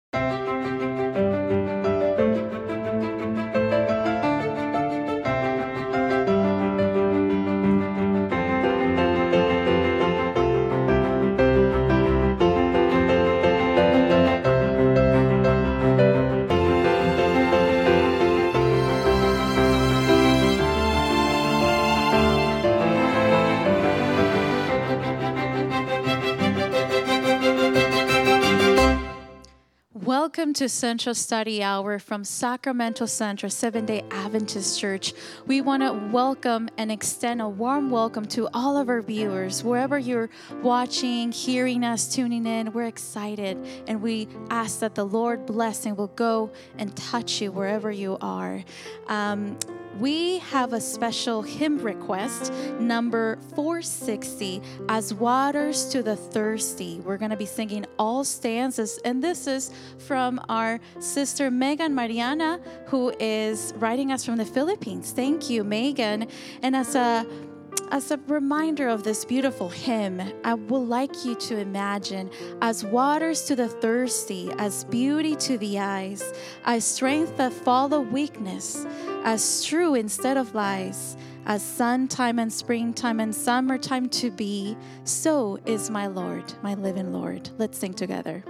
Welcome to Central Study Hour from Sacramento Central Seventh-day Adventist Church. We want to welcome and extend a warm welcome to all of our viewers. Wherever you're watching, hearing us, tuning in, we're excited. And we ask that the Lord blessing will go and touch you wherever you are. We have a special hymn request, number 460, As Waters to the Thirsty. We're going to be singing all stanzas, and this is from our sister Megan Mariana, who is writing us from the Philippines. Thank you, Megan. And as a reminder of this beautiful hymn, I would like you to imagine as waters to the thirsty, as beauty to the eyes, as strength that follow weakness, as true instead of lies, as sun time and springtime and summertime to be, so is my Lord, my living Lord. Let's sing together.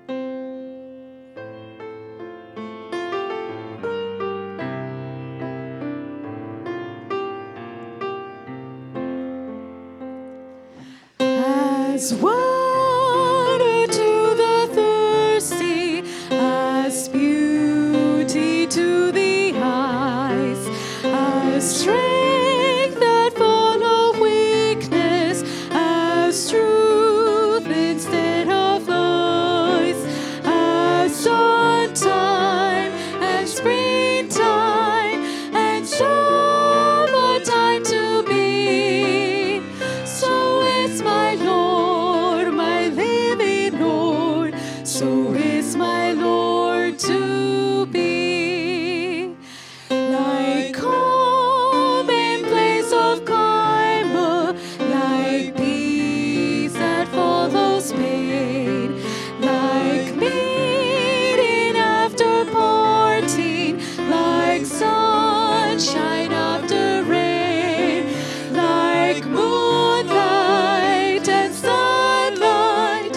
As water to the thirsty, as beauty to the eyes, as strength that follow weakness, as truth instead of lies, as sun time and springtime and summertime to be, so is my Lord, my living Lord, so is my Lord to be. Like calm in place of karma, like peace that follows pain, like meeting after parting, like sunshine after rain, like moonlight and sunlight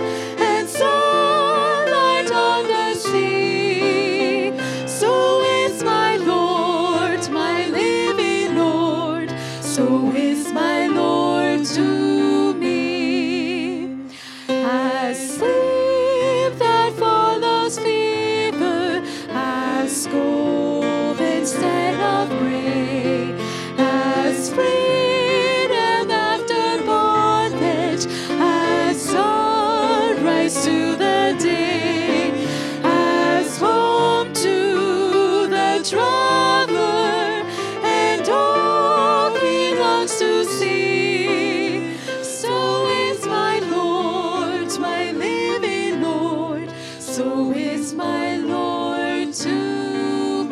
on the sea. So is my Lord, my living Lord, so is my Lord to me. As sleep that follows fever, as gold instead of gray, as freedom after bondage, as sunrise to the day, as home to the traveler, and all he longs to see. So is my Lord, my living Lord, so is my Lord to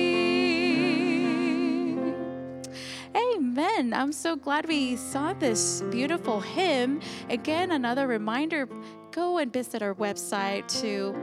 me. Amen. I'm so glad we saw this beautiful hymn. Again, another reminder, go and visit our website to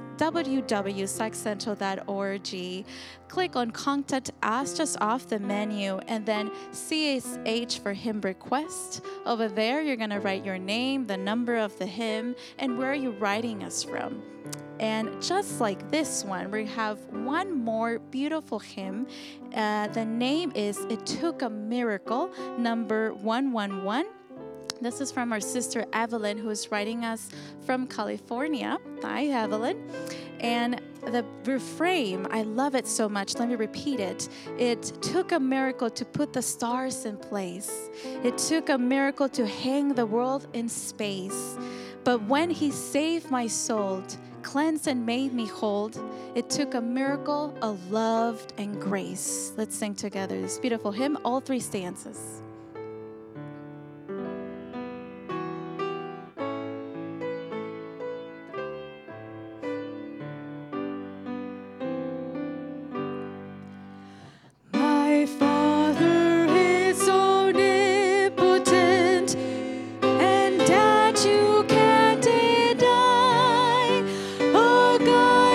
www.saccentral.org. Click on Contact Us just off the menu, and then CSH for hymn request. Over there, you're going to write your name, the number of the hymn, and where you're writing us from. And just like this one, we have one more beautiful hymn. The name is It Took a Miracle, number 111. This is from our sister Evelyn, who is writing us from California. Hi, Evelyn. And the refrain, I love it so much. Let me repeat it. It took a miracle to put the stars in place. It took a miracle to hang the world in space. But when he saved my soul, cleansed and made me whole, it took a miracle of love and grace. Let's sing together this beautiful hymn, all three stanzas. My Father is omnipotent, and that you can't deny. Oh God,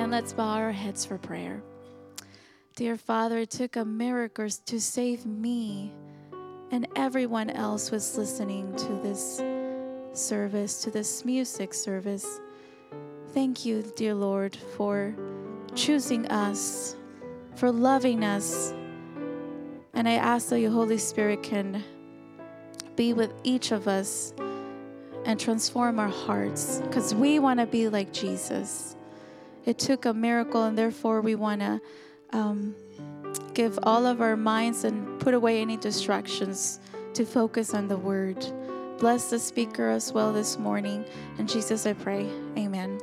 And let's bow our heads for prayer. Dear Father, it took a miracle to save me and everyone else who is listening to this service, to this music service. Thank you, dear Lord, for choosing us, for loving us. And I ask that your Holy Spirit can be with each of us and transform our hearts, because we want to be like Jesus. It took a miracle, and therefore we want to give all of our minds and put away any distractions to focus on the word. Bless the speaker as well this morning. In Jesus I pray. Amen.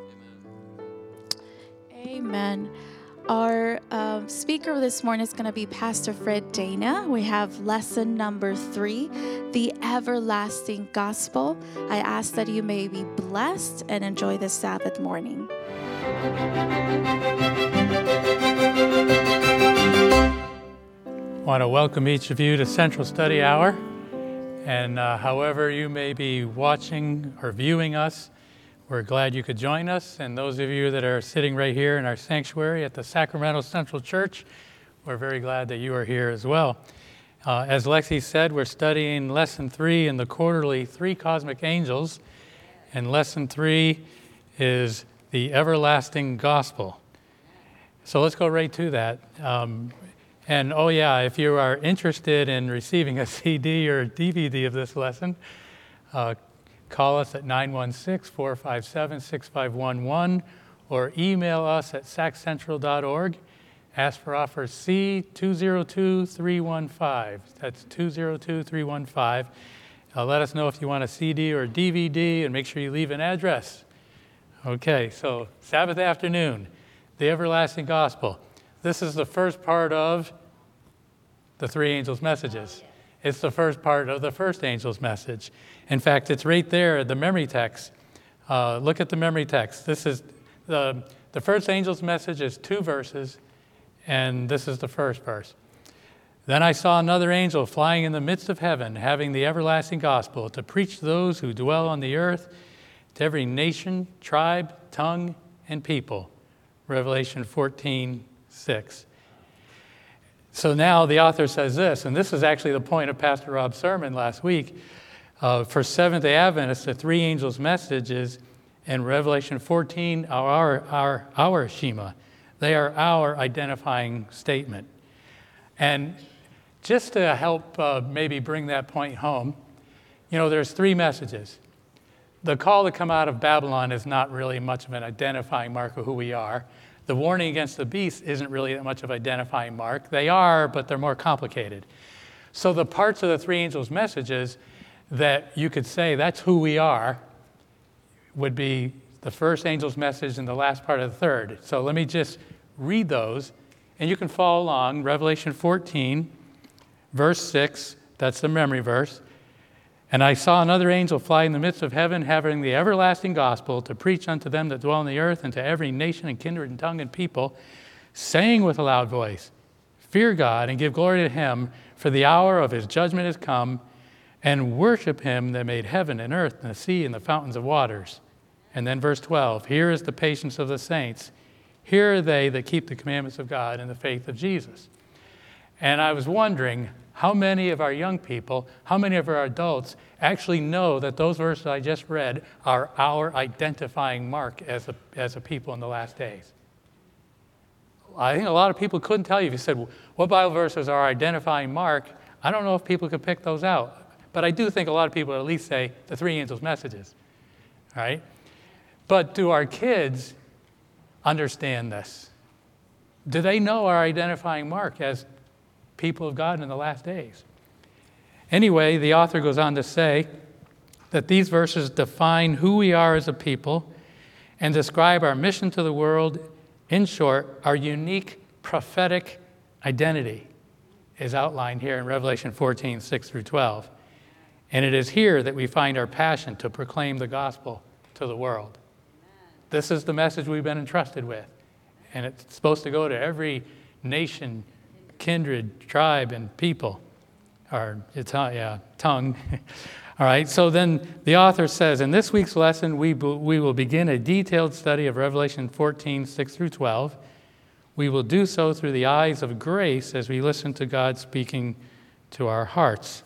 Amen. Our speaker this morning is going to be Pastor Fred Dana. We have lesson number 3, the everlasting gospel. I ask that you may be blessed and enjoy the Sabbath morning. I want to welcome each of you to Central Study Hour. And however you may be watching or viewing us, we're glad you could join us. And those of you that are sitting right here in our sanctuary at the Sacramento Central Church, we're very glad that you are here as well. As Lexi said, we're studying Lesson 3 in the quarterly 3 Cosmic Angels. And Lesson 3 is the everlasting gospel. So let's go right to that. And oh yeah, if you are interested in receiving a CD or DVD of this lesson, call us at 916-457-6511 or email us at saccentral.org. Ask for offer C202315. That's 202315. Let us know if you want a CD or a DVD, and make sure you leave an address. Okay, so Sabbath afternoon, the everlasting gospel. This is the first part of the 3 angels' messages. It's the first part of the first angel's message. In fact, it's right there, the memory text. Look at the memory text. This is the first angel's message is 2 verses, and this is the first verse. Then I saw another angel flying in the midst of heaven, having the everlasting gospel, to preach to those who dwell on the earth, to every nation, tribe, tongue, and people. Revelation 14:6. So now the author says this, and this is actually the point of Pastor Rob's sermon last week. For Seventh-day Adventists, the 3 angels' messages in Revelation 14 are our Shema. They are our identifying statement. And just to help maybe bring that point home, there's 3 messages. The call to come out of Babylon is not really much of an identifying mark of who we are. The warning against the beast isn't really that much of an identifying mark. They are, but they're more complicated. So the parts of the 3 angels' messages that you could say that's who we are would be the first angel's message and the last part of the third. So let me just read those, and you can follow along. Revelation 14, verse 6, that's the memory verse. And I saw another angel fly in the midst of heaven, having the everlasting gospel, to preach unto them that dwell on the earth, and to every nation and kindred and tongue and people, saying with a loud voice, Fear God and give glory to him, for the hour of his judgment is come, and worship him that made heaven and earth and the sea and the fountains of waters. And then verse 12, Here is the patience of the saints. Here are they that keep the commandments of God and the faith of Jesus. And I was wondering, how many of our young people, how many of our adults actually know that those verses I just read are our identifying mark as a people in the last days? I think a lot of people couldn't tell you. If you said, what Bible verses are our identifying mark? I don't know if people could pick those out. But I do think a lot of people at least say the 3 angels' messages. All right? But do our kids understand this? Do they know our identifying mark as people of God in the last days? Anyway, the author goes on to say that these verses define who we are as a people and describe our mission to the world. In short, our unique prophetic identity is outlined here in Revelation 14, 6 through 12. And it is here that we find our passion to proclaim the gospel to the world. This is the message we've been entrusted with. And it's supposed to go to every nation, kindred, tribe, and people, or tongue. All right, so then the author says, in this week's lesson, we will begin a detailed study of Revelation 14, 6 through 12. We will do so through the eyes of grace as we listen to God speaking to our hearts.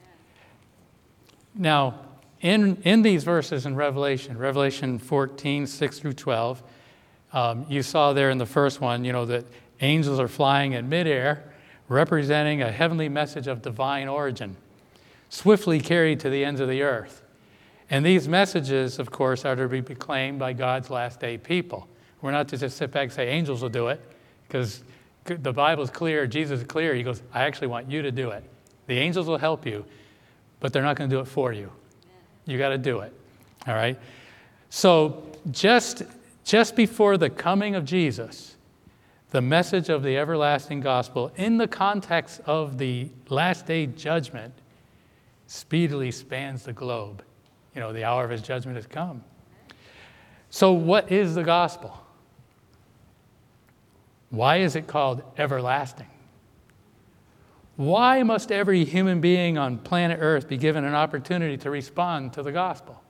Now, in these verses in Revelation 14, 6 through 12, you saw there in the first one, that angels are flying in midair, representing a heavenly message of divine origin, swiftly carried to the ends of the earth. And these messages, of course, are to be proclaimed by God's last day people. We're not to just sit back and say angels will do it, because the Bible's clear, Jesus is clear. He goes, I actually want you to do it. The angels will help you, but they're not going to do it for you. You got to do it. All right? So just before the coming of Jesus, the message of the everlasting gospel in the context of the last day judgment speedily spans the globe. The hour of his judgment has come. So what is the gospel? Why is it called everlasting? Why must every human being on planet Earth be given an opportunity to respond to the gospel?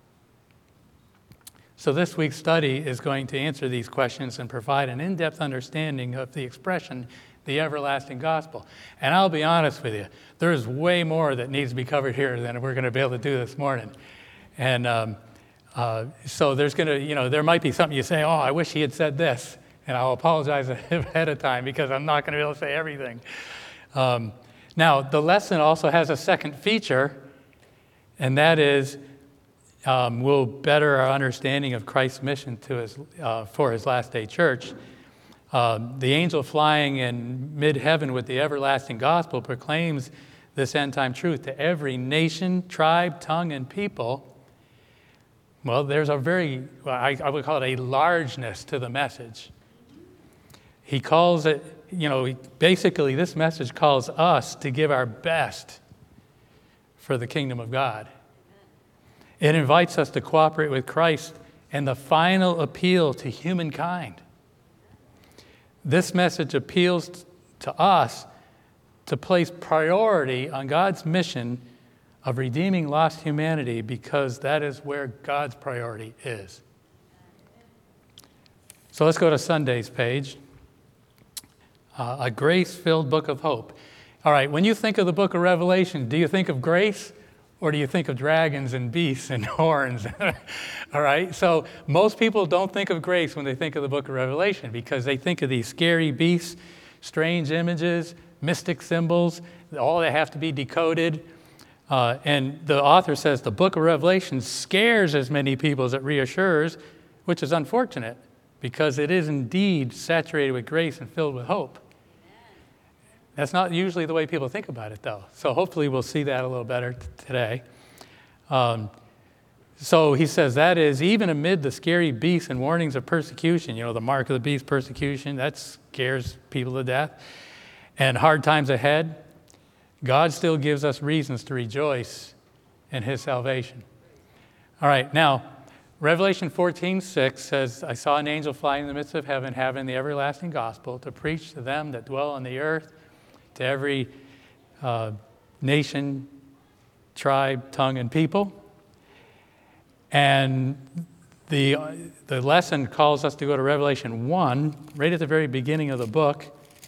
So this week's study is going to answer these questions and provide an in-depth understanding of the expression, the everlasting gospel. And I'll be honest with you, there's way more that needs to be covered here than we're going to be able to do this morning. And so there's going to, there might be something you say, oh, I wish he had said this. And I'll apologize ahead of time because I'm not going to be able to say everything. Now, the lesson also has a second feature, and that is we'll better our understanding of Christ's mission for his last day church. The angel flying in mid-heaven with the everlasting gospel proclaims this end-time truth to every nation, tribe, tongue, and people. Well, there's a I would call it a largeness to the message. He calls it, basically this message calls us to give our best for the kingdom of God. It invites us to cooperate with Christ and the final appeal to humankind. This message appeals to us to place priority on God's mission of redeeming lost humanity because that is where God's priority is. So let's go to Sunday's page. A grace-filled book of hope. All right, when you think of the book of Revelation, do you think of grace or do you think of dragons and beasts and horns? All right, so most people don't think of grace when they think of the book of Revelation because they think of these scary beasts, strange images, mystic symbols, all that have to be decoded. And the author says the book of Revelation scares as many people as it reassures, which is unfortunate because it is indeed saturated with grace and filled with hope. That's not usually the way people think about it, though. So hopefully we'll see that a little better today. So he says that is, even amid the scary beasts and warnings of persecution, the mark of the beast, persecution, that scares people to death, and hard times ahead, God still gives us reasons to rejoice in his salvation. All right, now, Revelation 14:6 says, I saw an angel flying in the midst of heaven, having the everlasting gospel, to preach to them that dwell on the earth, to every nation, tribe, tongue, and people. And the lesson calls us to go to Revelation 1, right at the very beginning of the book.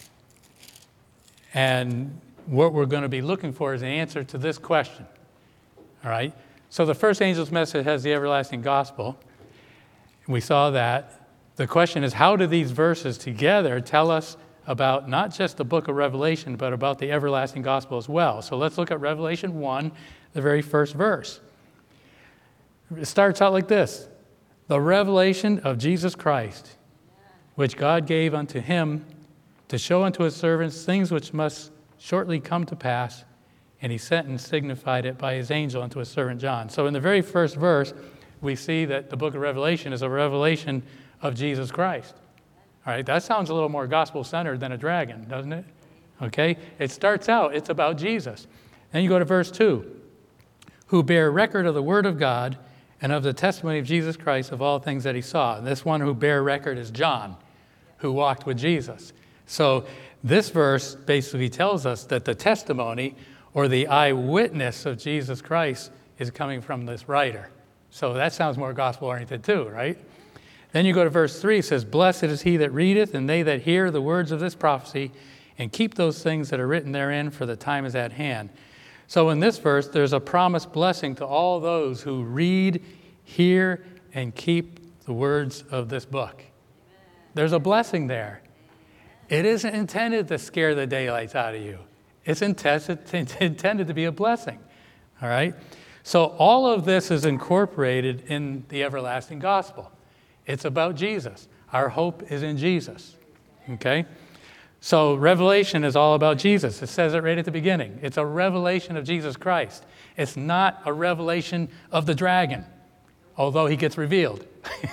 And what we're going to be looking for is an answer to this question. All right? So the first angel's message has the everlasting gospel. We saw that. The question is, how do these verses together tell us about not just the book of Revelation, but about the everlasting gospel as well? So let's look at Revelation 1, the very first verse. It starts out like this. The revelation of Jesus Christ, which God gave unto him to show unto his servants things which must shortly come to pass, and he sent and signified it by his angel unto his servant John. So in the very first verse, we see that the book of Revelation is a revelation of Jesus Christ. All right, that sounds a little more gospel-centered than a dragon, doesn't it? Okay, it starts out, it's about Jesus. Then you go to verse 2. Who bear record of the word of God and of the testimony of Jesus Christ of all things that he saw. And this one who bear record is John, who walked with Jesus. So this verse basically tells us that the testimony or the eyewitness of Jesus Christ is coming from this writer. So that sounds more gospel-oriented too, right? Then you go to verse 3, it says, "Blessed is he that readeth, and they that hear the words of this prophecy, and keep those things that are written therein, for the time is at hand." So in this verse, there's a promised blessing to all those who read, hear, and keep the words of this book. There's a blessing there. It isn't intended to scare the daylights out of you. It's intended to be a blessing, all right? So all of this is incorporated in the everlasting gospel. It's about Jesus. Our hope is in Jesus, okay? So Revelation is all about Jesus. It says it right at the beginning. It's a revelation of Jesus Christ. It's not a revelation of the dragon, although he gets revealed.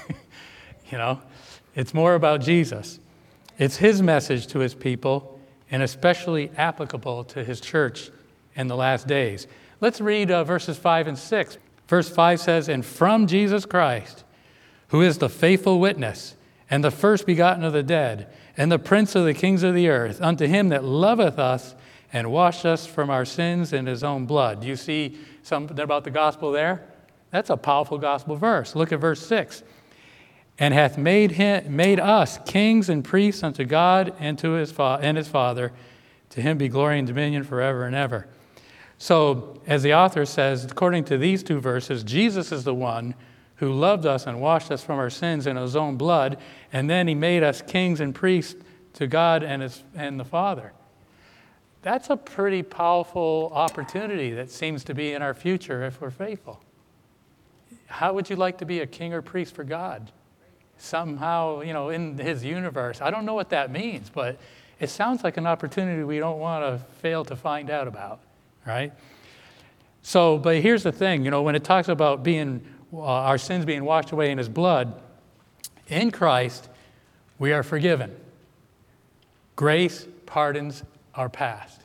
It's more about Jesus. It's his message to his people, and especially applicable to his church in the last days. Let's read verses 5 and 6. Verse 5 says, "And from Jesus Christ, who is the faithful witness, and the first begotten of the dead, and the prince of the kings of the earth, unto him that loveth us and washed us from our sins in his own blood." Do you see something about the gospel there? That's a powerful gospel verse. Look at verse 6. "And hath made us kings and priests unto God and to his Father. To him be glory and dominion forever and ever." So, as the author says, according to these two verses, Jesus is the one who loved us and washed us from our sins in his own blood, and then he made us kings and priests to God and the Father. That's a pretty powerful opportunity that seems to be in our future if we're faithful. How would you like to be a king or priest for God? Somehow, in his universe. I don't know what that means, but it sounds like an opportunity we don't want to fail to find out about, right? So, but here's the thing, when it talks about our sins being washed away in his blood, in Christ, we are forgiven. Grace pardons our past.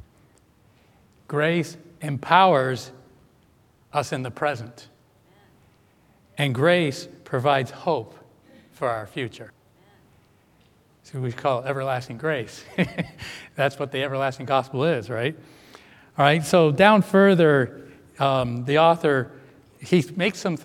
Grace empowers us in the present. And grace provides hope for our future. So we call it everlasting grace. That's what the everlasting gospel is, right? All right, so down further, the author, he makes some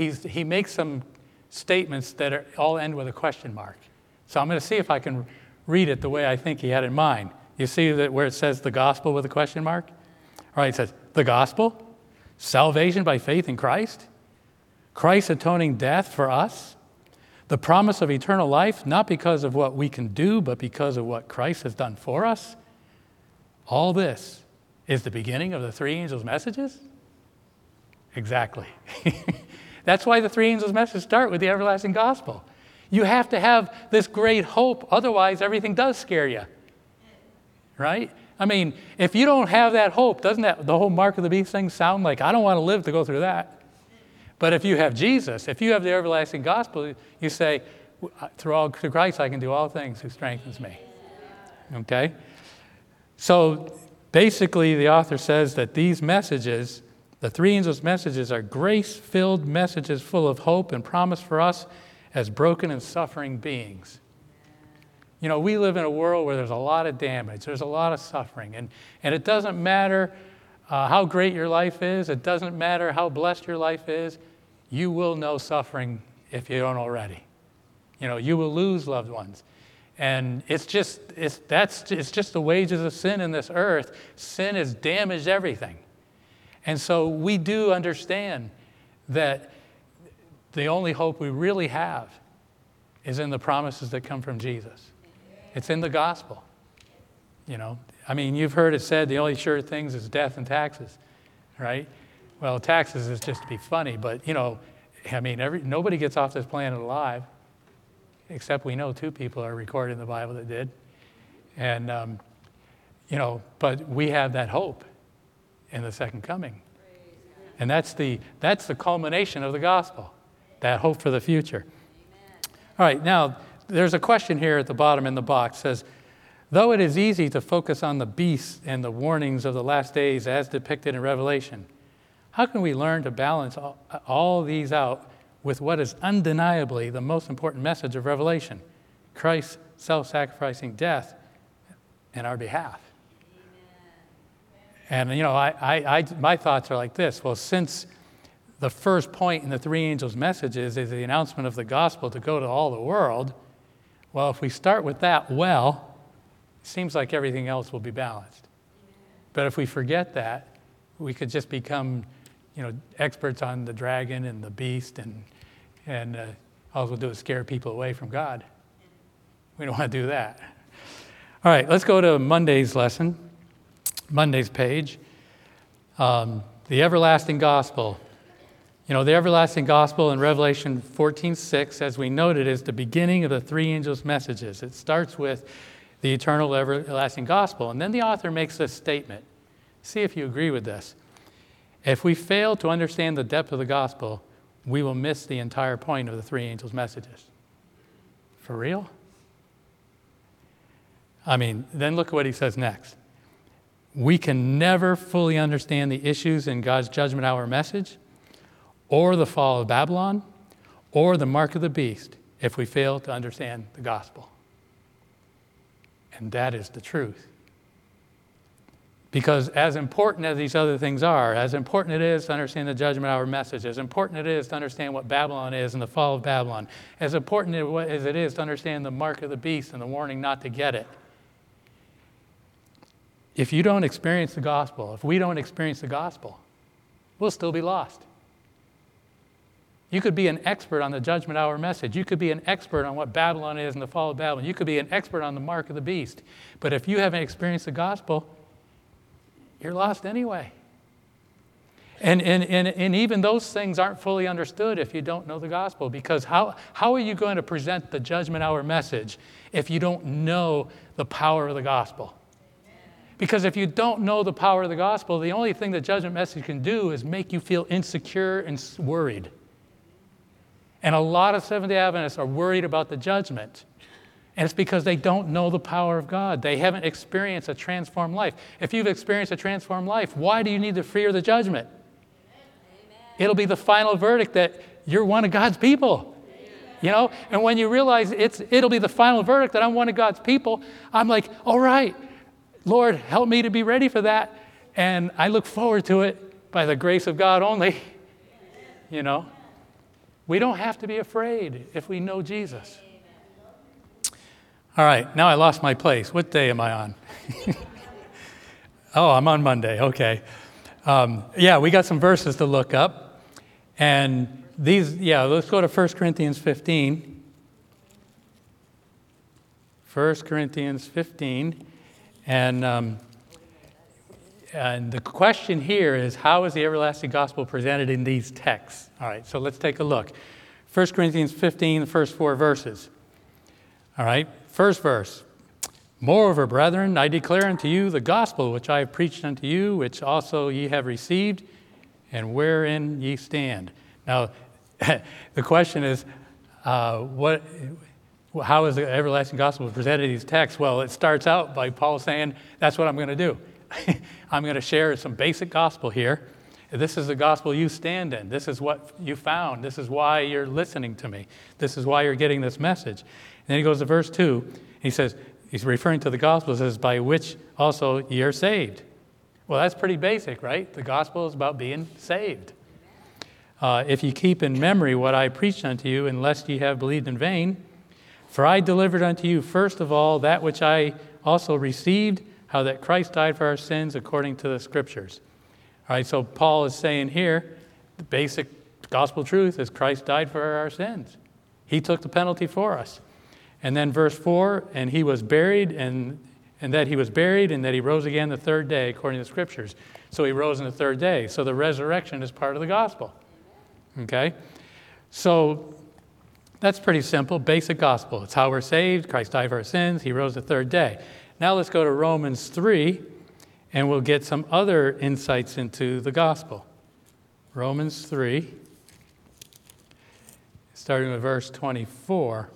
statements that all end with a question mark. So I'm going to see if I can read it the way I think he had in mind. You see that where it says the gospel with a question mark? All right, it says, the gospel, salvation by faith in Christ, Christ's atoning death for us, the promise of eternal life, not because of what we can do, but because of what Christ has done for us. All this is the beginning of the three angels' messages? Exactly. That's why the three angels' messages start with the everlasting gospel. You have to have this great hope, otherwise everything does scare you. Right? I mean, if you don't have that hope, doesn't that the whole mark of the beast thing sound like, I don't want to live to go through that? But if you have Jesus, if you have the everlasting gospel, you say, through Christ I can do all things who strengthens me. Okay? So basically the author says that these messages, the three angels' messages, are grace-filled messages full of hope and promise for us as broken and suffering beings. We live in a world where there's a lot of damage, there's a lot of suffering, and it doesn't matter how great your life is, it doesn't matter how blessed your life is, you will know suffering if you don't already. You will lose loved ones. And it's just the wages of sin in this earth. Sin has damaged everything. And so we do understand that the only hope we really have is in the promises that come from Jesus. It's in the gospel. You've heard it said the only sure things is death and taxes, right? Well, taxes is just to be funny, but nobody gets off this planet alive, except we know two people are recorded in the Bible that did. And, but we have that hope in the second coming. And that's the culmination of the gospel, that hope for the future. All right, now, there's a question here at the bottom in the box. It says, though it is easy to focus on the beasts and the warnings of the last days as depicted in Revelation, how can we learn to balance all these out with what is undeniably the most important message of Revelation, Christ's self-sacrificing death in our behalf? And, my thoughts are like this. Well, since the first point in the three angels' messages is the announcement of the gospel to go to all the world, well, if we start with that it seems like everything else will be balanced. But if we forget that, we could just become, experts on the dragon and the beast, and all we'll do is scare people away from God. We don't want to do that. All right, let's go to Monday's lesson, Monday's page. The everlasting gospel. The everlasting gospel in Revelation 14:6, as we noted, is the beginning of the three angels' messages. It starts with the eternal everlasting gospel. And then the author makes this statement. See if you agree with this. If we fail to understand the depth of the gospel, we will miss the entire point of the three angels' messages. For real? Then look at what he says next. We can never fully understand the issues in God's judgment hour message, or the fall of Babylon, or the mark of the beast, if we fail to understand the gospel. And that is the truth. Because as important as these other things are, as important it is to understand the judgment hour message, as important it is to understand what Babylon is and the fall of Babylon, as important as it is to understand the mark of the beast and the warning not to get it, if you don't experience the gospel, if we don't experience the gospel, we'll still be lost. You could be an expert on the judgment hour message. You could be an expert on what Babylon is and the fall of Babylon. You could be an expert on the mark of the beast. But if you haven't experienced the gospel, you're lost anyway. And even those things aren't fully understood if you don't know the gospel. Because how are you going to present the judgment hour message if you don't know the power of the gospel? Because if you don't know the power of the gospel, the only thing the judgment message can do is make you feel insecure and worried. And a lot of Seventh-day Adventists are worried about the judgment. And it's because they don't know the power of God. They haven't experienced a transformed life. If you've experienced a transformed life, why do you need the fear of the judgment? Amen. It'll be the final verdict that you're one of God's people. Amen. And when you realize it'll be the final verdict that I'm one of God's people, I'm like, all right, Lord, help me to be ready for that. And I look forward to it by the grace of God only. We don't have to be afraid if we know Jesus. All right, now I lost my place. What day am I on? Oh, I'm on Monday. Okay. We got some verses to look up. And let's go to 1 Corinthians 15. 1 Corinthians 15. And the question here is, how is the everlasting gospel presented in these texts? All right, so let's take a look. 1 Corinthians 15, the first 4 verses. All right, first verse. Moreover, brethren, I declare unto you the gospel which I have preached unto you, which also ye have received, and wherein ye stand. Now, the question is, how is the everlasting gospel presented in these texts? Well, it starts out by Paul saying, that's what I'm going to do. I'm going to share some basic gospel here. This is the gospel you stand in. This is what you found. This is why you're listening to me. This is why you're getting this message. And then he goes to verse 2. He says, he's referring to the gospel, it says, by which also ye are saved. Well, that's pretty basic, right? The gospel is about being saved. If you keep in memory what I preached unto you, unless ye have believed in vain, for I delivered unto you first of all that which I also received, how that Christ died for our sins according to the Scriptures. All right, so Paul is saying here, the basic gospel truth is Christ died for our sins. He took the penalty for us. And then verse 4, and he was buried, and that he was buried, and that he rose again the third day according to the Scriptures. So he rose on the third day. So the resurrection is part of the gospel. Okay? So that's pretty simple, basic gospel. It's how we're saved. Christ died for our sins. He rose the third day. Now let's go to Romans 3, and we'll get some other insights into the gospel. Romans 3, starting with verse 24.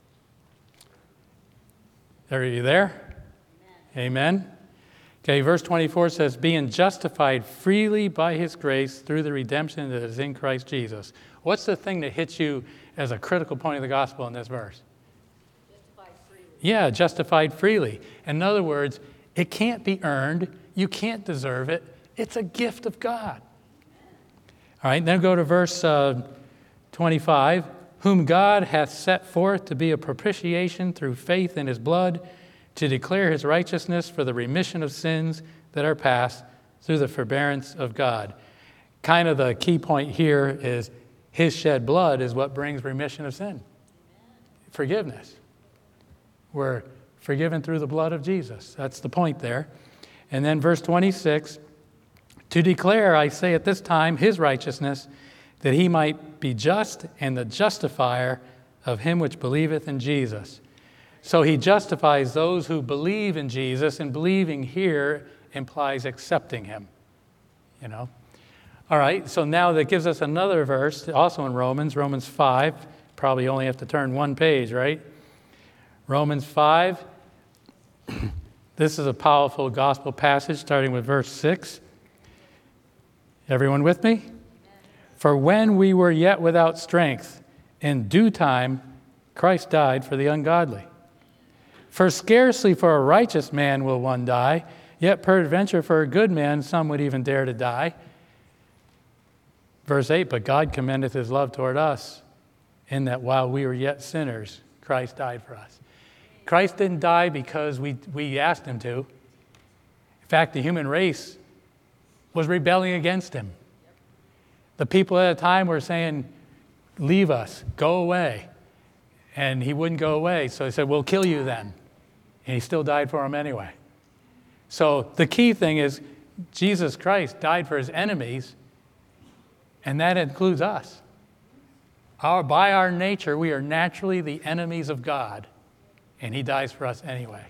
Are you there? Amen. Okay, verse 24 says, being justified freely by his grace through the redemption that is in Christ Jesus. What's the thing that hits you as a critical point of the gospel in this verse? Justified freely. Yeah, justified freely. In other words, it can't be earned. You can't deserve it. It's a gift of God. All right, then go to verse 25. Whom God hath set forth to be a propitiation through faith in his blood, to declare his righteousness for the remission of sins that are past through the forbearance of God. Kind of the key point here is his shed blood is what brings remission of sin. Forgiveness. We're forgiven through the blood of Jesus. That's the point there. And then verse 26, to declare, I say at this time, his righteousness, that he might be just and the justifier of him which believeth in Jesus. So he justifies those who believe in Jesus, and believing here implies accepting him. You know? All right, so now that gives us another verse, also in Romans 5. Probably only have to turn one page, right? Romans 5. This is a powerful gospel passage, starting with verse 6. Everyone with me? For when we were yet without strength, in due time, Christ died for the ungodly. For scarcely for a righteous man will one die, yet peradventure for a good man some would even dare to die. Verse 8, but God commendeth his love toward us, in that while we were yet sinners, Christ died for us. Christ didn't die because we asked him to. In fact, the human race was rebelling against him. The people at the time were saying, leave us, go away. And he wouldn't go away, so he said, we'll kill you then. And he still died for them anyway. So the key thing is Jesus Christ died for his enemies, and that includes us. By our nature, we are naturally the enemies of God, and he dies for us anyway.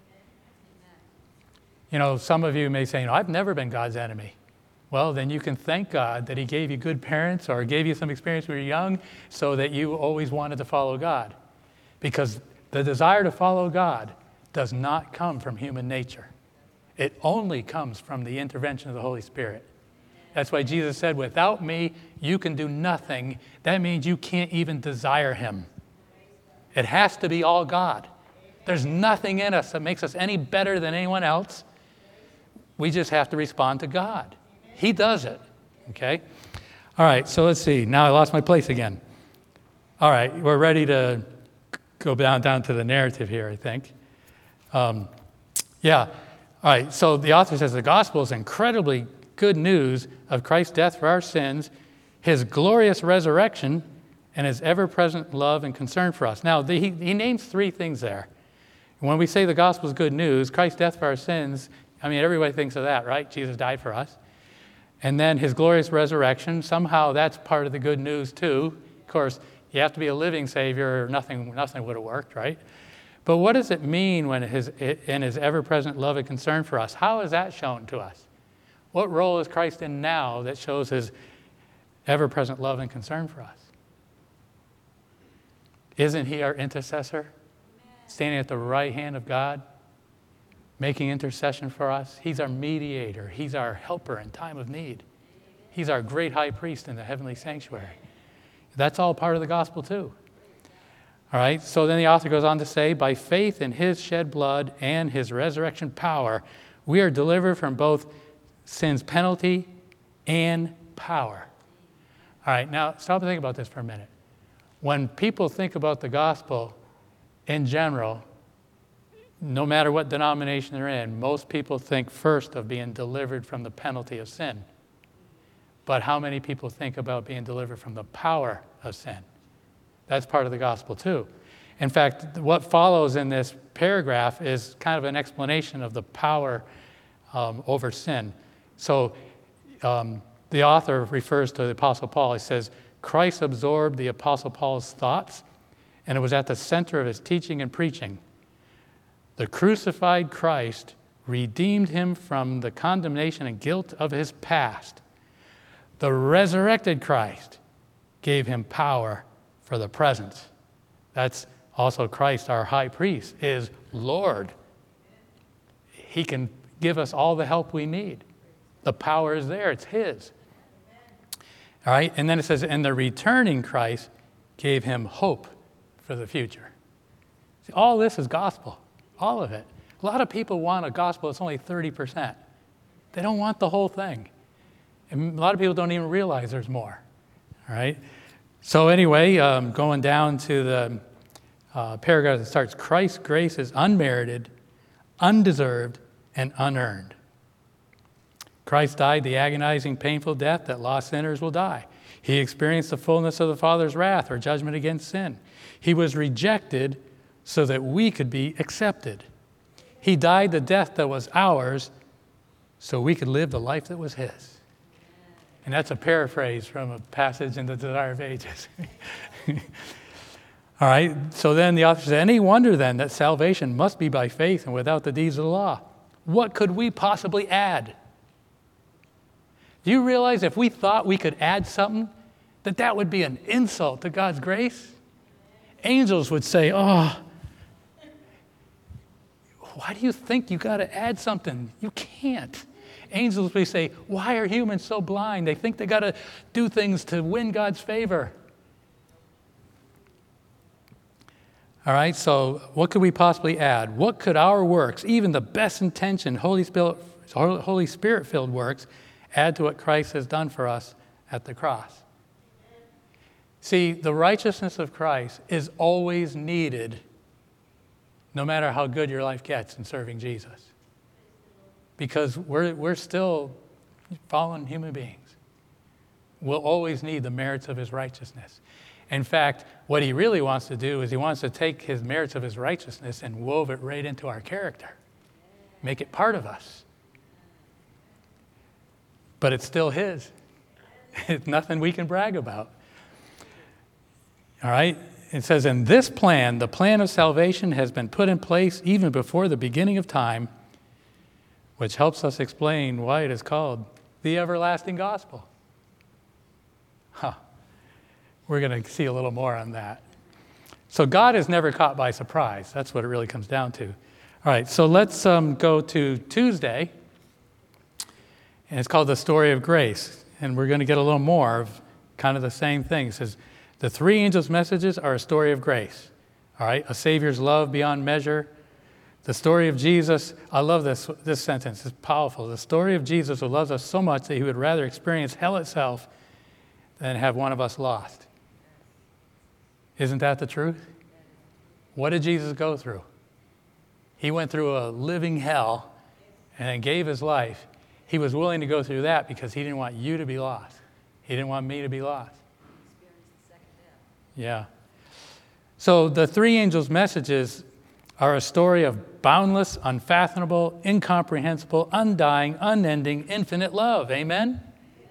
You know, some of you may say, I've never been God's enemy. Well, then you can thank God that he gave you good parents or gave you some experience when you were young so that you always wanted to follow God. Because the desire to follow God does not come from human nature. It only comes from the intervention of the Holy Spirit. That's why Jesus said, without me, you can do nothing. That means you can't even desire him. It has to be all God. There's nothing in us that makes us any better than anyone else. We just have to respond to God. He does it, okay? All right, so let's see. Now I lost my place again. All right, we're ready to go down to the narrative here, I think. Yeah, all right, so the author says the gospel is incredibly good news of Christ's death for our sins, his glorious resurrection, and his ever-present love and concern for us. Now, he names three things there. When we say the gospel is good news, Christ's death for our sins, I mean, everybody thinks of that, right? Jesus died for us. And then his glorious resurrection, somehow that's part of the good news too. Of course, you have to be a living Savior or nothing would have worked, right? But what does it mean when in his ever-present love and concern for us? How is that shown to us? What role is Christ in now that shows his ever-present love and concern for us? Isn't he our intercessor, standing at the right hand of God, making intercession for us? He's our mediator. He's our helper in time of need. He's our great high priest in the heavenly sanctuary. That's all part of the gospel too. All right, so then the author goes on to say, by faith in his shed blood and his resurrection power, we are delivered from both sin's penalty and power. All right, now stop and think about this for a minute. When people think about the gospel in general, no matter what denomination they're in, most people think first of being delivered from the penalty of sin. But how many people think about being delivered from the power of sin? That's part of the gospel too. In fact, what follows in this paragraph is kind of an explanation of the power over sin. So the author refers to the Apostle Paul. He says, Christ absorbed the Apostle Paul's thoughts, and it was at the center of his teaching and preaching. The crucified Christ redeemed him from the condemnation and guilt of his past. The resurrected Christ gave him power for the present. That's also Christ, our high priest, is Lord. He can give us all the help we need. The power is there. It's his. All right, and then it says, and the returning Christ gave him hope for the future. See, all this is gospel. All of it. A lot of people want a gospel that's only 30%. They don't want the whole thing. And a lot of people don't even realize there's more. All right? So anyway, going down to the paragraph that starts, Christ's grace is unmerited, undeserved, and unearned. Christ died the agonizing, painful death that lost sinners will die. He experienced the fullness of the Father's wrath or judgment against sin. He was rejected so that we could be accepted. He died the death that was ours so we could live the life that was his. And that's a paraphrase from a passage in the Desire of Ages. All right, so then the author says, any wonder then that salvation must be by faith and without the deeds of the law? What could we possibly add? Do you realize if we thought we could add something, that would be an insult to God's grace? Angels would say, oh, why do you think you got to add something? You can't. Angels would say, why are humans so blind? They think they got to do things to win God's favor. All right, so what could we possibly add? What could our works, even the best intentioned Holy Spirit-filled works, add to what Christ has done for us at the cross? See, the righteousness of Christ is always needed no matter how good your life gets in serving Jesus. Because we're still fallen human beings. We'll always need the merits of his righteousness. In fact, what he really wants to do is he wants to take his merits of his righteousness and wove it right into our character. Make it part of us. But it's still his. It's nothing we can brag about. All right? It says, in this plan, the plan of salvation has been put in place even before the beginning of time, which helps us explain why it is called the everlasting gospel. We're going to see a little more on that. So God is never caught by surprise. That's what it really comes down to. All right, so let's go to Tuesday. And it's called the story of grace. And we're going to get a little more of kind of the same thing. It says, the three angels' messages are a story of grace. All right, a Savior's love beyond measure. The story of Jesus, I love this sentence, it's powerful. The story of Jesus who loves us so much that he would rather experience hell itself than have one of us lost. Isn't that the truth? What did Jesus go through? He went through a living hell and then gave his life. He was willing to go through that because he didn't want you to be lost. He didn't want me to be lost. Yeah. So the three angels' messages are a story of boundless, unfathomable, incomprehensible, undying, unending, infinite love. Amen?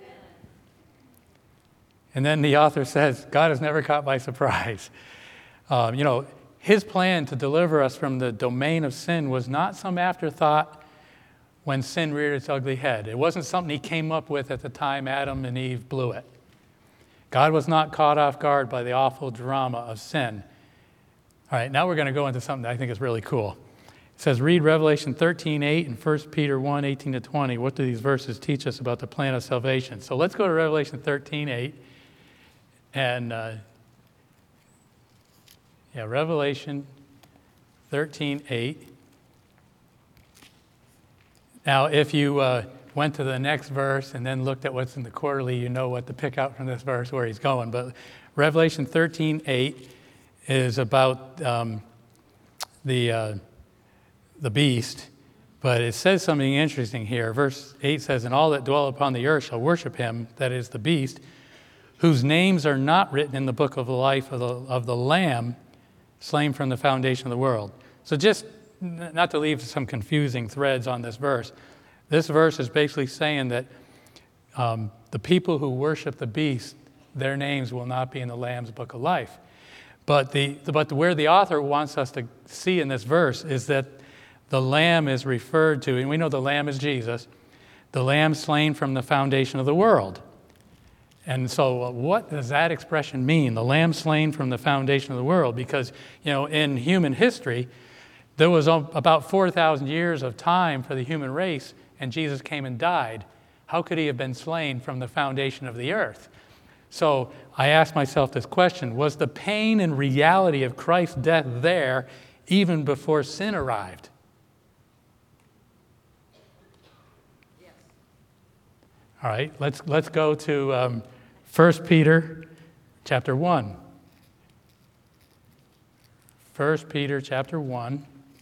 And then the author says, God is never caught by surprise. His plan to deliver us from the domain of sin was not some afterthought when sin reared its ugly head. It wasn't something he came up with at the time Adam and Eve blew it. God was not caught off guard by the awful drama of sin. All right, now we're going to go into something that I think is really cool. It says, read Revelation 13:8 and 1 Peter 1:18-20. What do these verses teach us about the plan of salvation? So let's go to Revelation 13:8. And, Revelation 13:8. Now, if you went to the next verse and then looked at what's in the quarterly, you know what to pick out from this verse, where he's going. But Revelation 13:8 is about the beast. But it says something interesting here. Verse 8 says, and all that dwell upon the earth shall worship him, that is the beast, whose names are not written in the book of the life of the Lamb slain from the foundation of the world. So just not to leave some confusing threads on this verse is basically saying that the people who worship the beast, their names will not be in the Lamb's book of life. But where the author wants us to see in this verse is that the Lamb is referred to, and we know the Lamb is Jesus, the Lamb slain from the foundation of the world. And so what does that expression mean, the Lamb slain from the foundation of the world? Because, in human history, there was about 4,000 years of time for the human race, and Jesus came and died. How could he have been slain from the foundation of the earth? So I asked myself this question, was the pain and reality of Christ's death there even before sin arrived? All right, let's go to 1 Peter chapter 1. 1 Peter chapter 1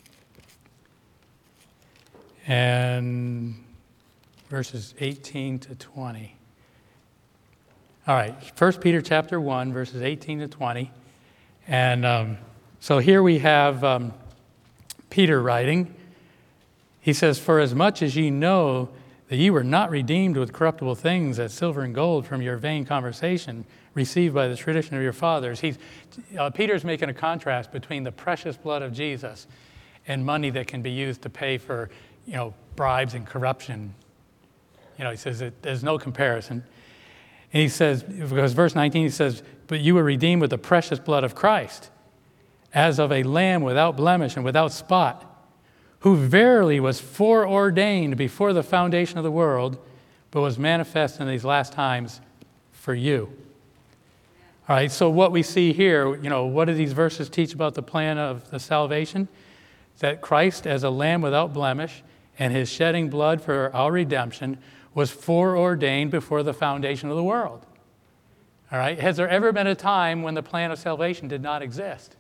and verses 18 to 20. All right, 1 Peter chapter 1, verses 18 to 20. And so here we have Peter writing. He says, "For as much as ye know that ye were not redeemed with corruptible things as silver and gold from your vain conversation received by the tradition of your fathers." Peter's making a contrast between the precious blood of Jesus and money that can be used to pay for, bribes and corruption. He says that there's no comparison. And he says, because verse 19, he says, "But you were redeemed with the precious blood of Christ, as of a lamb without blemish and without spot, who verily was foreordained before the foundation of the world, but was manifest in these last times for you." All right, so what we see here, what do these verses teach about the plan of the salvation? That Christ, as a lamb without blemish, and his shedding blood for our redemption, was foreordained before the foundation of the world. All right, has there ever been a time when the plan of salvation did not exist?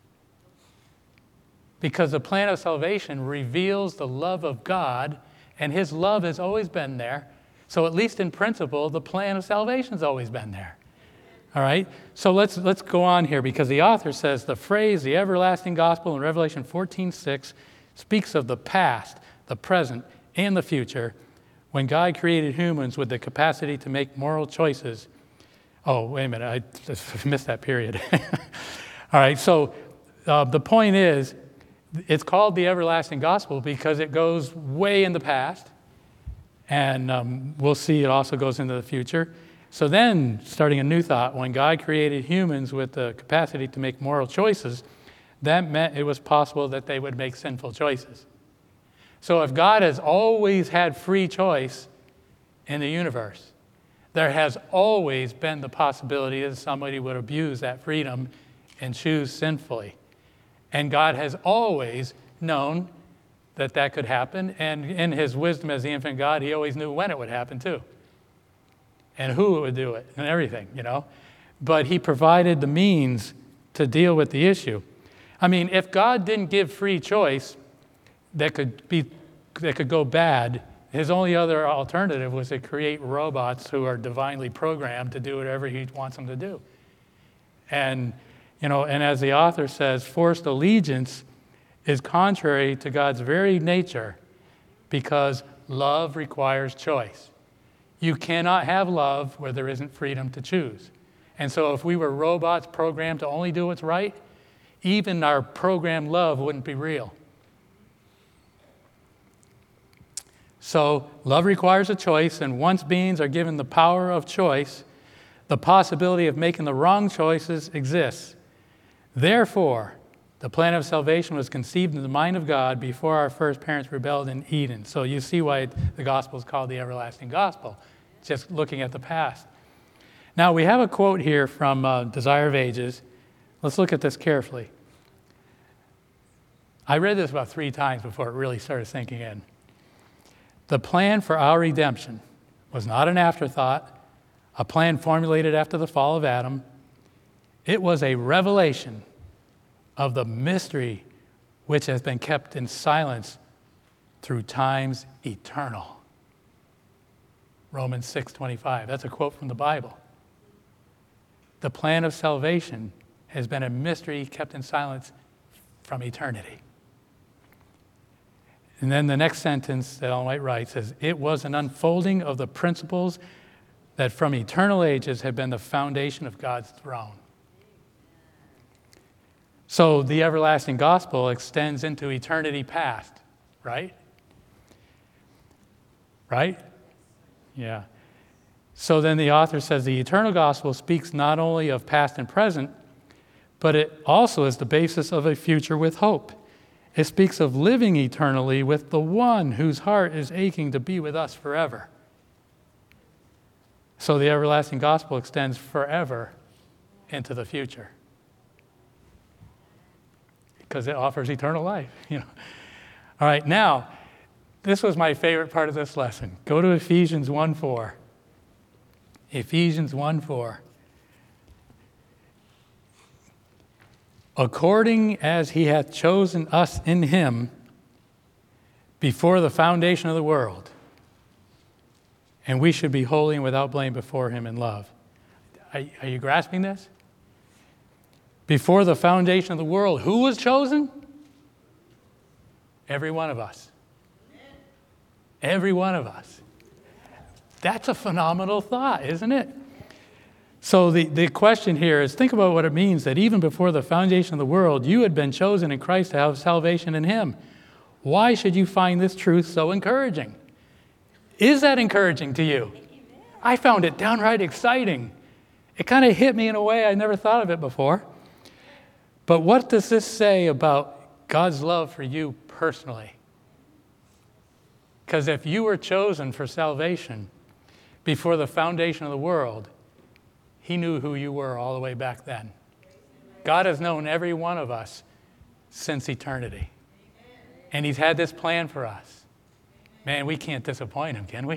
Because the plan of salvation reveals the love of God, and his love has always been there. So at least in principle, the plan of salvation has always been there. All right, so let's go on here, because the author says the phrase, the everlasting gospel in Revelation 14:6, speaks of the past, the present, and the future, when God created humans with the capacity to make moral choices. Oh, wait a minute, I just missed that period. All right, so the point is, it's called the everlasting gospel because it goes way in the past, and we'll see it also goes into the future. So then, starting a new thought, when God created humans with the capacity to make moral choices, that meant it was possible that they would make sinful choices. So if God has always had free choice in the universe, there has always been the possibility that somebody would abuse that freedom and choose sinfully. And God has always known that that could happen. And in his wisdom as the infinite God, he always knew when it would happen too. And who would do it and everything, But he provided the means to deal with the issue. I mean, if God didn't give free choice that could go bad, his only other alternative was to create robots who are divinely programmed to do whatever he wants them to do. And and as the author says, forced allegiance is contrary to God's very nature because love requires choice. You cannot have love where there isn't freedom to choose. And so if we were robots programmed to only do what's right, even our programmed love wouldn't be real. So love requires a choice, and once beings are given the power of choice, the possibility of making the wrong choices exists. Therefore, the plan of salvation was conceived in the mind of God before our first parents rebelled in Eden. So you see why the gospel is called the everlasting gospel, just looking at the past. Now, we have a quote here from Desire of Ages. Let's look at this carefully. I read this about 3 times before it really started sinking in. The plan for our redemption was not an afterthought, a plan formulated after the fall of Adam. It was a revelation of the mystery which has been kept in silence through times eternal. Romans 6:25. That's a quote from the Bible. The plan of salvation has been a mystery kept in silence from eternity. And then the next sentence that Ellen White writes says, it was an unfolding of the principles that from eternal ages have been the foundation of God's throne. So the everlasting gospel extends into eternity past, right? Right? Yeah. So then the author says the eternal gospel speaks not only of past and present, but it also is the basis of a future with hope. It speaks of living eternally with the one whose heart is aching to be with us forever. So the everlasting gospel extends forever into the future because it offers eternal life. All right, now, this was my favorite part of this lesson. Go to Ephesians 1:4. Ephesians 1:4. According as he hath chosen us in him before the foundation of the world, and we should be holy and without blame before him in love. Are you grasping this? Before the foundation of the world, who was chosen? Every one of us. Every one of us. That's a phenomenal thought, isn't it? So the question here is, think about what it means that even before the foundation of the world, you had been chosen in Christ to have salvation in him. Why should you find this truth so encouraging? Is that encouraging to you? I found it downright exciting. It kind of hit me in a way I never thought of it before. But what does this say about God's love for you personally? Because if you were chosen for salvation before the foundation of the world, he knew who you were all the way back then. God has known every one of us since eternity. And he's had this plan for us. Man, we can't disappoint him, can we?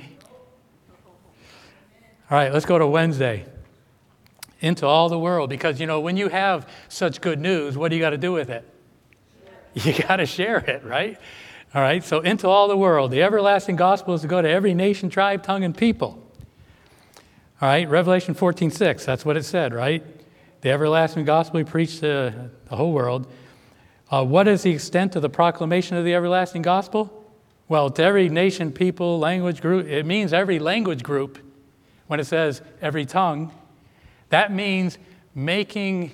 All right, let's go to Wednesday. Into all the world. Because, when you have such good news, what do you got to do with it? You got to share it, right? All right, so into all the world. The everlasting gospel is to go to every nation, tribe, tongue, and people. All right, Revelation 14:6, that's what it said, right? The everlasting gospel we preach to the whole world. What is the extent of the proclamation of the everlasting gospel? Well, to every nation, people, language group, it means every language group. When it says every tongue, that means making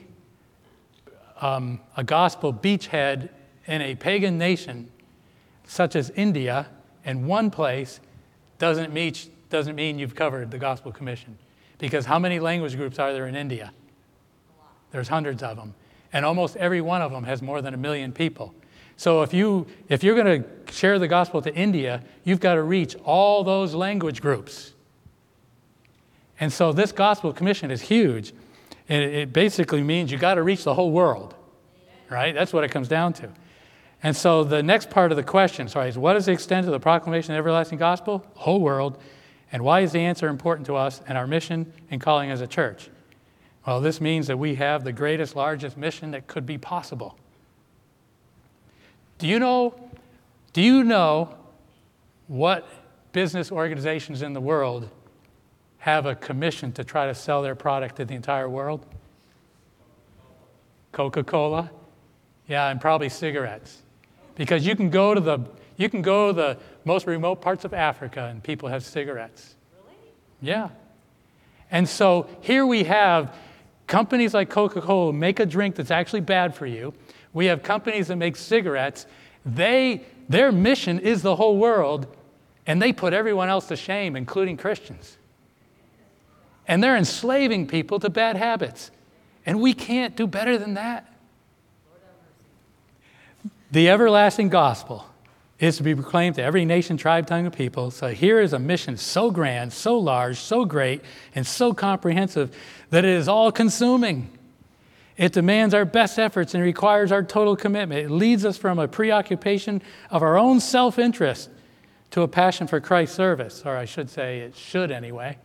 a gospel beachhead in a pagan nation such as India in one place doesn't mean you've covered the gospel commission. Because how many language groups are there in India? There's hundreds of them. And almost every one of them has more than 1 million people. So if you're going to share the gospel to India, you've got to reach all those language groups. And so this gospel commission is huge. And it basically means you got to reach the whole world, right? That's what it comes down to. And so the next part of the question, is what is the extent of the proclamation of the everlasting gospel? Whole world. And why is the answer important to us and our mission and calling as a church? Well, this means that we have the greatest, largest mission that could be possible. Do you know what business organizations in the world have a commission to try to sell their product to the entire world? Coca-Cola, yeah, and probably cigarettes. Because you can go to the most remote parts of Africa and people have cigarettes. Really? Yeah. And so here we have companies like Coca-Cola make a drink that's actually bad for you. We have companies that make cigarettes. Their mission is the whole world, and they put everyone else to shame, including Christians. And they're enslaving people to bad habits. And we can't do better than that. The everlasting gospel is to be proclaimed to every nation, tribe, tongue, and people. So here is a mission so grand, so large, so great, and so comprehensive that it is all-consuming. It demands our best efforts and requires our total commitment. It leads us from a preoccupation of our own self-interest to a passion for Christ's service, or I should say it should anyway.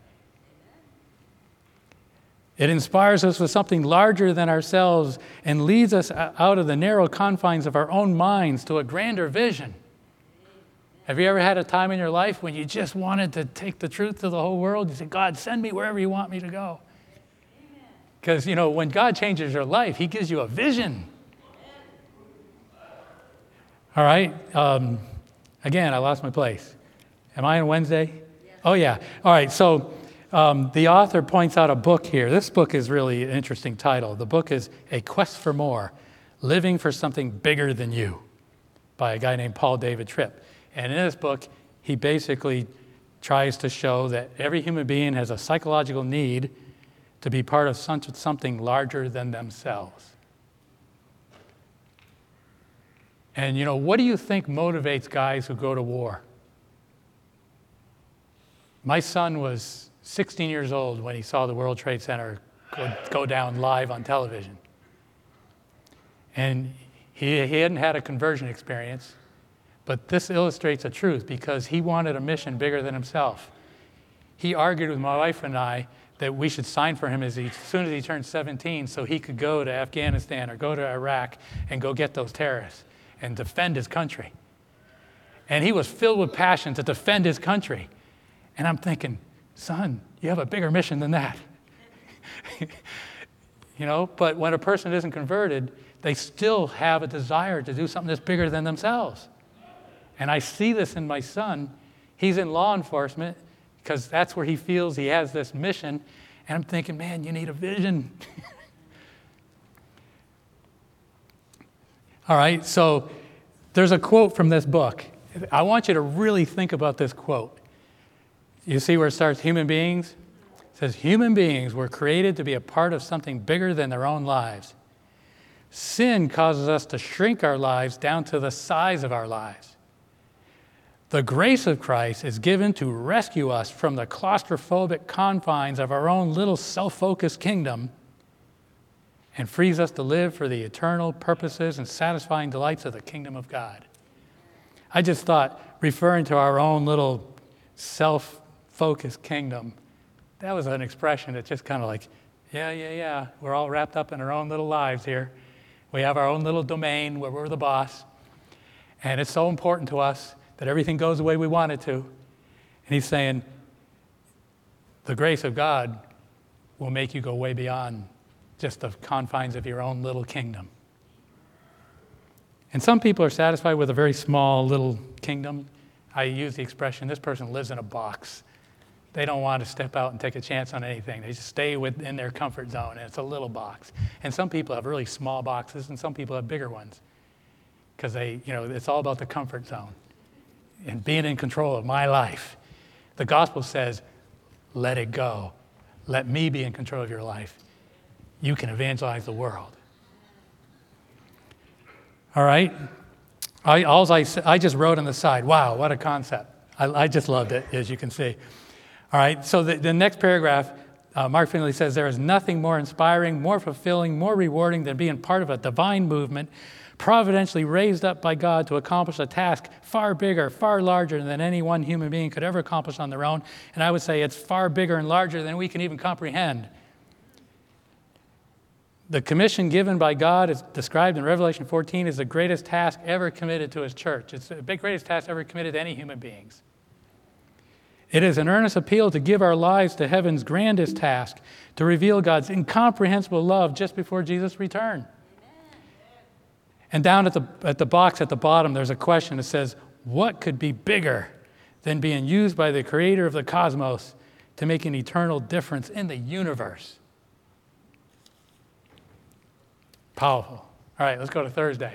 It inspires us with something larger than ourselves and leads us out of the narrow confines of our own minds to a grander vision. Have you ever had a time in your life when you just wanted to take the truth to the whole world? You said, God, send me wherever you want me to go. Because, when God changes your life, he gives you a vision. All right. Again, I lost my place. Am I on Wednesday? Oh, yeah. All right. So the author points out a book here. This book is really an interesting title. The book is A Quest for More, Living for Something Bigger Than You, by a guy named Paul David Tripp. And in this book, he basically tries to show that every human being has a psychological need to be part of something larger than themselves. And, what do you think motivates guys who go to war? My son was 16 years old when he saw the World Trade Center go down live on television. And he hadn't had a conversion experience, but this illustrates a truth because he wanted a mission bigger than himself. he argued with my wife and I that we should sign for him as soon as he turned 17 so he could go to Afghanistan or go to Iraq and go get those terrorists and defend his country. And he was filled with passion to defend his country. And I'm thinking, son, you have a bigger mission than that. But when a person isn't converted, they still have a desire to do something that's bigger than themselves. And I see this in my son. He's in law enforcement because that's where he feels he has this mission. And I'm thinking, man, you need a vision. All right, so there's a quote from this book. I want you to really think about this quote. You see where it starts, human beings? It says, human beings were created to be a part of something bigger than their own lives. Sin causes us to shrink our lives down to the size of our lives. The grace of Christ is given to rescue us from the claustrophobic confines of our own little self-focused kingdom and frees us to live for the eternal purposes and satisfying delights of the kingdom of God. I just thought, referring to our own little self-focused kingdom, that was an expression that just kind of like, yeah, we're all wrapped up in our own little lives here. We have our own little domain where we're the boss. And it's so important to us that everything goes the way we want it to. And he's saying, the grace of God will make you go way beyond just the confines of your own little kingdom. And some people are satisfied with a very small little kingdom. I use the expression, this person lives in a box. They don't want to step out and take a chance on anything. They just stay within their comfort zone, and it's a little box. And some people have really small boxes, and some people have bigger ones because it's all about the comfort zone and being in control of my life. The gospel says, let it go. Let me be in control of your life. You can evangelize the world. All right? I just wrote on the side, wow, what a concept. I just loved it, as you can see. All right, so the next paragraph, Mark Finley says, there is nothing more inspiring, more fulfilling, more rewarding than being part of a divine movement providentially raised up by God to accomplish a task far bigger, far larger than any one human being could ever accomplish on their own. And I would say it's far bigger and larger than we can even comprehend. The commission given by God is described in Revelation 14 as the greatest task ever committed to his church. It's the greatest task ever committed to any human beings. It is an earnest appeal to give our lives to heaven's grandest task, to reveal God's incomprehensible love just before Jesus' return. And down at the box at the bottom, there's a question that says, what could be bigger than being used by the creator of the cosmos to make an eternal difference in the universe? Powerful. All right, let's go to Thursday.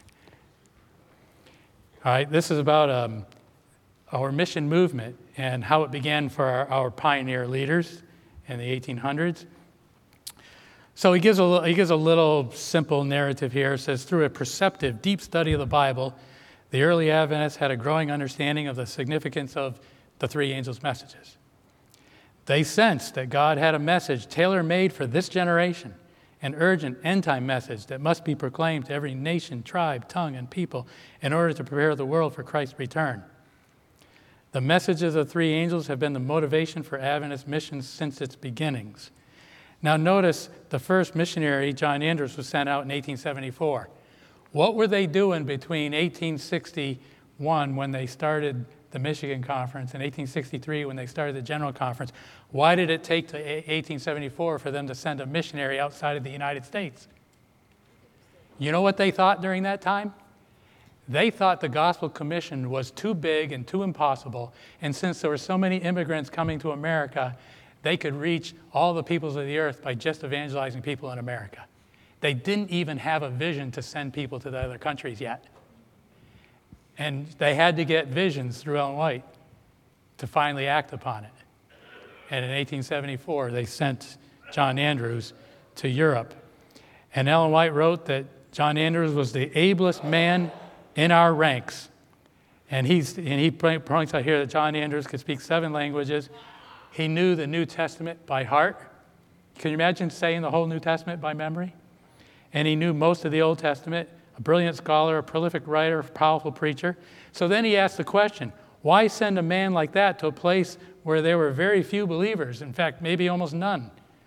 All right, this is about our mission movement and how it began for our pioneer leaders in the 1800s. So he gives a little simple narrative here. It says, through a perceptive, deep study of the Bible, the early Adventists had a growing understanding of the significance of the three angels' messages. They sensed that God had a message tailor-made for this generation, an urgent end-time message that must be proclaimed to every nation, tribe, tongue, and people in order to prepare the world for Christ's return. The messages of the three angels have been the motivation for Adventist missions since its beginnings. Now notice the first missionary, John Andrews, was sent out in 1874. What were they doing between 1861 when they started the Michigan Conference and 1863 when they started the General Conference? Why did it take to 1874 for them to send a missionary outside of the United States? You know what they thought during that time? They thought the Gospel Commission was too big and too impossible, and since there were so many immigrants coming to America, they could reach all the peoples of the earth by just evangelizing people in America. They didn't even have a vision to send people to the other countries yet. And they had to get visions through Ellen White to finally act upon it. And in 1874, they sent John Andrews to Europe. And Ellen White wrote that John Andrews was the ablest man in our ranks. And he points out here that John Andrews could speak 7 languages. He knew the New Testament by heart. Can you imagine saying the whole New Testament by memory? And he knew most of the Old Testament, a brilliant scholar, a prolific writer, a powerful preacher. So then he asked the question, Why send a man like that to a place where there were very few believers? In fact, maybe almost none.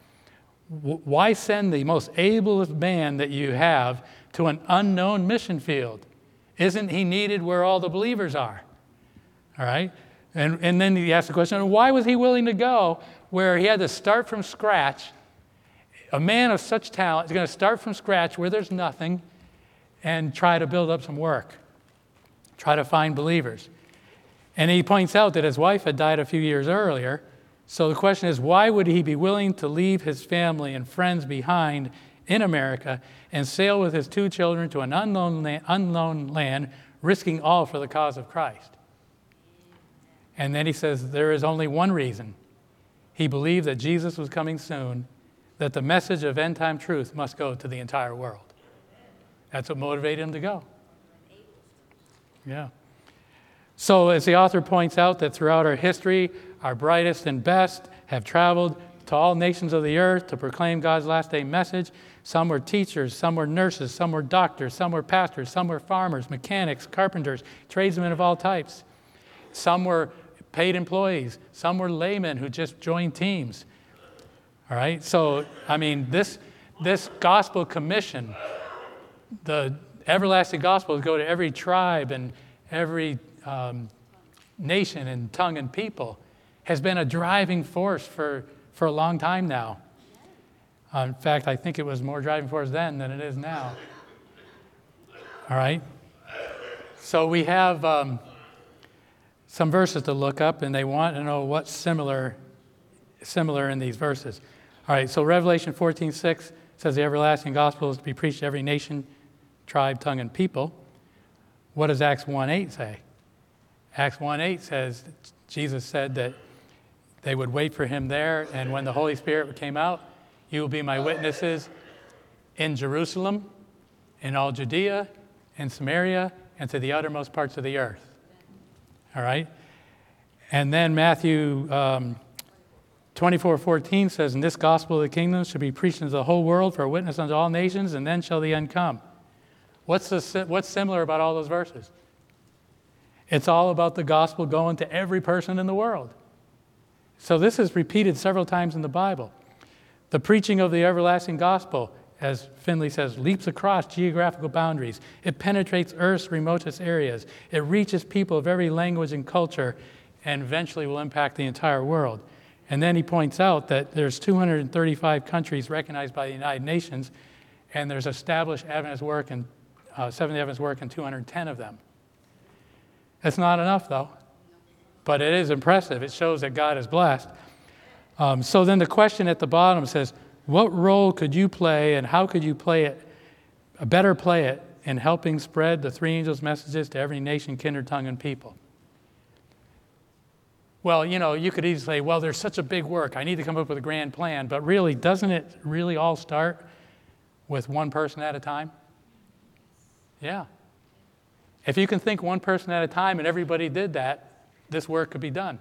Why send the most ablest man that you have to an unknown mission field? Isn't he needed where all the believers are? All right? And then he asked the question, why was he willing to go where he had to start from scratch? A man of such talent is going to start from scratch where there's nothing and try to build up some work, try to find believers. And he points out that his wife had died a few years earlier. So the question is, why would he be willing to leave his family and friends behind in America and sail with his 2 children to an unknown land, risking all for the cause of Christ? And then he says there is only one reason. He believed that Jesus was coming soon, that the message of end-time truth must go to the entire world. That's what motivated him to go. Yeah. So as the author points out, that throughout our history, our brightest and best have traveled to all nations of the earth to proclaim God's last day message. Some were teachers, some were nurses, some were doctors, some were pastors, some were farmers, mechanics, carpenters, tradesmen of all types. Some were paid employees, some were laymen who just joined teams. All right, so I mean, this gospel commission, the everlasting gospel, go to every tribe and every nation and tongue and people, has been a driving force for a long time now. In fact, I think it was more driving force then than it is now. All right, so we have some verses to look up, and they want to know what's similar in these verses. All right, so Revelation 14:6 says the everlasting gospel is to be preached to every nation, tribe, tongue, and people. What does Acts 1:8 say? Acts 1:8 says Jesus said that they would wait for him there, and when the Holy Spirit came out, you will be my witnesses in Jerusalem, in all Judea, in Samaria, and to the uttermost parts of the earth. All right? And then Matthew 24:14 says, and this gospel of the kingdom should be preached into the whole world for a witness unto all nations, and then shall the end come. What's similar about all those verses? It's all about the gospel going to every person in the world. So this is repeated several times in the Bible. The preaching of the everlasting gospel, as Finley says, leaps across geographical boundaries. It penetrates Earth's remotest areas. It reaches people of every language and culture, and eventually will impact the entire world. And then he points out that there's 235 countries recognized by the United Nations, and there's established Adventist work and Seventh-day Adventist work in 210 of them. That's not enough, though, but it is impressive. It shows that God is blessed. So then the question at the bottom says, what role could you play, and how could you play it, better play it, in helping spread the 3 angels' messages to every nation, kindred, tongue, and people? Well, you could easily say, well, there's such a big work. I need to come up with a grand plan. But really, doesn't it really all start with one person at a time? Yeah. If you can think one person at a time and everybody did that, this work could be done.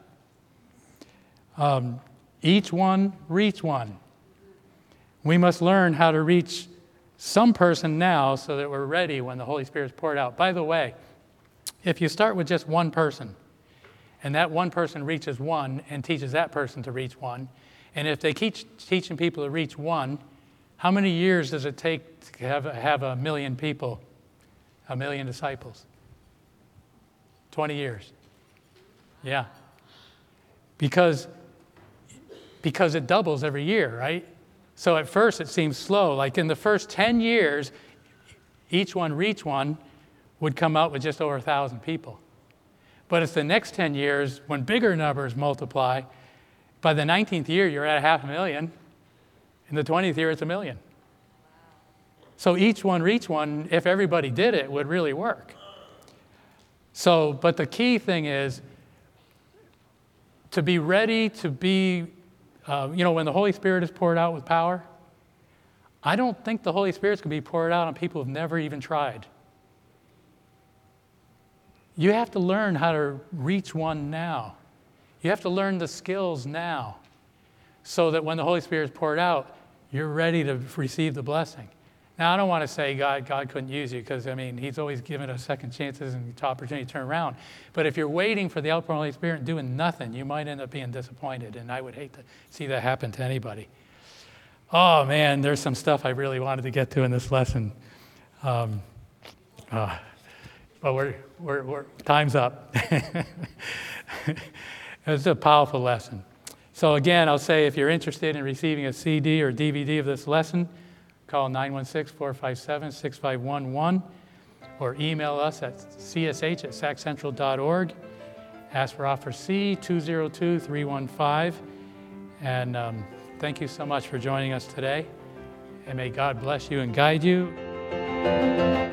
Each one, reach one. We must learn how to reach some person now so that we're ready when the Holy Spirit is poured out. By the way, if you start with just one person, and that one person reaches one and teaches that person to reach one, and if they keep teaching people to reach one, how many years does it take to have 1 million people, 1 million disciples? 20 years. Yeah. Because it doubles every year, right? So at first it seems slow. Like in the first 10 years, each one reach one would come out with just over 1,000 people. But it's the next 10 years when bigger numbers multiply. By the 19th year, you're at 500,000. In the 20th year, it's 1 million. So each one reach one, if everybody did it, would really work. So, but the key thing is to be ready to be, when the Holy Spirit is poured out with power, I don't think the Holy Spirit's going to be poured out on people who've never even tried. You have to learn how to reach one now. You have to learn the skills now so that when the Holy Spirit is poured out, you're ready to receive the blessing. Now, I don't want to say God couldn't use you, because, I mean, he's always given us second chances and opportunity to turn around. But if you're waiting for the outpouring of the Holy Spirit and doing nothing, you might end up being disappointed, and I would hate to see that happen to anybody. Oh, man, there's some stuff I really wanted to get to in this lesson. But we're time's up. It's a powerful lesson. So again, I'll say, if you're interested in receiving a CD or DVD of this lesson, call 916-457-6511 or email us at csh@saccentral.org. Ask for offer C 202-315. And thank you so much for joining us today. And may God bless you and guide you.